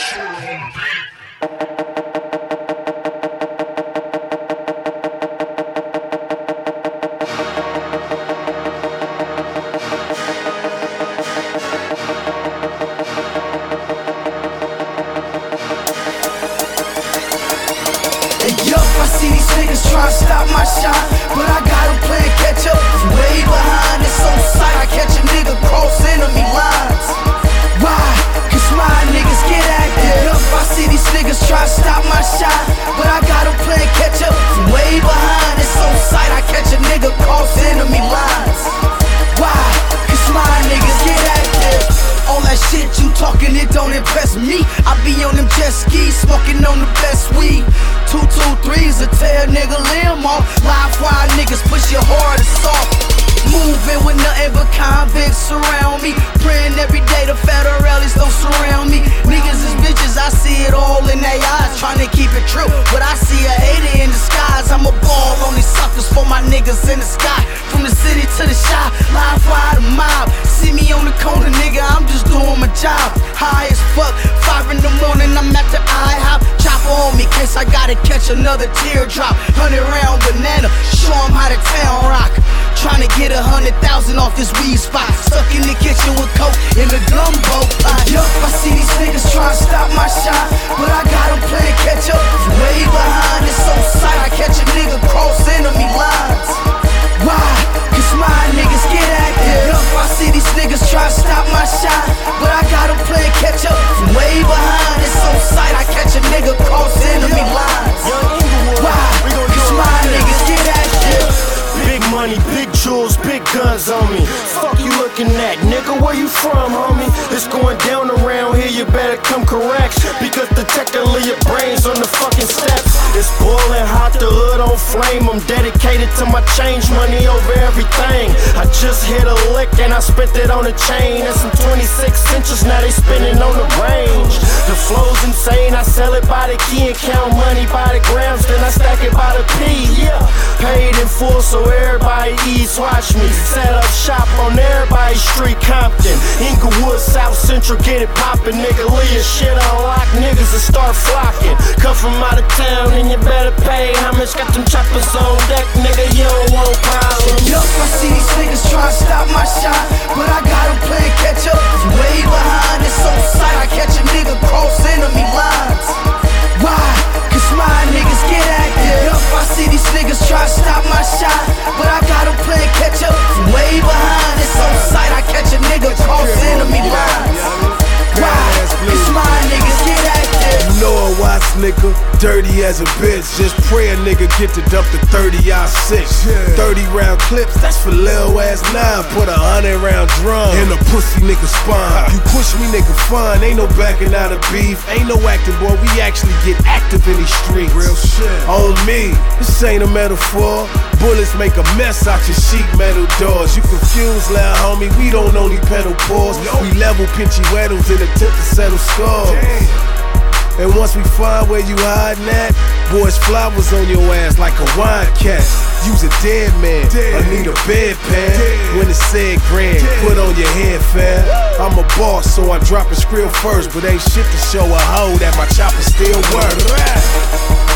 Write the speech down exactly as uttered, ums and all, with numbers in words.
I see these niggas tryna stop my shot, but I got them playing catch up. Way behind, it's on sight. I catch a nigga cross enemy lines. Why? Cause my niggas get active up. I see these niggas tryna stop my shot, but I got them playing catch up. Way behind, it's on sight. I catch a nigga cross enemy lines. Why? Cause my niggas get active. All that shit you talking, it don't impress me. I be on them jet skis, smoking on the best weed. Two, two, threes to tear a nigga limb off. Live wire niggas push your hard and soft. Moving with nothing but convicts surround me. Praying every day the federalists don't surround me. Niggas is bitches, I see it all in their eyes. Trying to keep it true, but I see a hater in disguise. I'm a ball on these suckers for my niggas in the sky. From the city to the shop, live wire the mob. See me on the corner, nigga, I'm just doing my job. High as fuck, five in the morning, I'm at the IHOP. Chopper on me, case I gotta catch another teardrop. Hundred round banana, show 'em how the town rock. Tryna get a hundred thousand off this weed spot. Stuck in the kitchen with coke in the gumbo pot. Yup, I see these niggas tryna stop my shot, but I got them playing catch up. Way behind, it's on sight. I catch a nigga cross enemy lines. Why? Cause my niggas get active. Yup, I see these niggas tryna stop my shot, but I got them playing catch up. Way behind, it's on sight. I catch a nigga cross enemy lines. Why? Cause my niggas get active. Big money, big jewels, big guns on me. Fuck you looking at, nigga, where you from, homie? It's going down around here, you better come correct. Because the tech will leave your brains on the fucking steps. It's boiling hot, the hood on flame. I'm dedicated to my change, money over everything. I just hit a lick and I spent it on a chain. And some twenty-six inches, now they spinning on the range. The flow's insane, I sell it by the key and count money by the grams. Then I stack it by the P, yeah. Paid in full, so everybody eats, watch me set up shop on everybody's street. Compton, Inglewood, South Central, get it poppin'. Nigga, leave your shit unlocked, niggas will start flocking. Come from out of town and you better pay homage. Got them choppers on deck, nigga, you don't want problems. Yup, I see these niggas tryna stop my shot, but I got them playing catch up. Way behind, it's on sight. I catch a nigga cross enemy lines. Why? Cause my niggas get active. Yup, I see these niggas tryna stop my shot, but I got them playing catch up. Way behind, it's on sight. I catch a nigga cross enemy lines. Why? Cause my niggas get active. You know a Watts nigga, dirty as a bitch. Just pray a nigga get to dump the thirty out six. thirty round clips, that's for lil ass nine. Put a hundred round drum in a pussy nigga spine. You push me nigga fun, ain't no backing out of beef. Ain't no acting boy, we actually get active in these streets. Real shit. On me, this ain't a metaphor. Bullets make a mess out your sheet metal doors. You confused, loud homie, we don't only pedal pause. We level pinchy weddles in attempt to settle scores. And once we find where you hiding at, boys flowers on your ass like a wine cat. Use a dead man, I need a bedpan. When it's said grand, put on your head, fam. I'm a boss, so I drop a skrill first, but ain't shit to show a hoe that my chopper still work.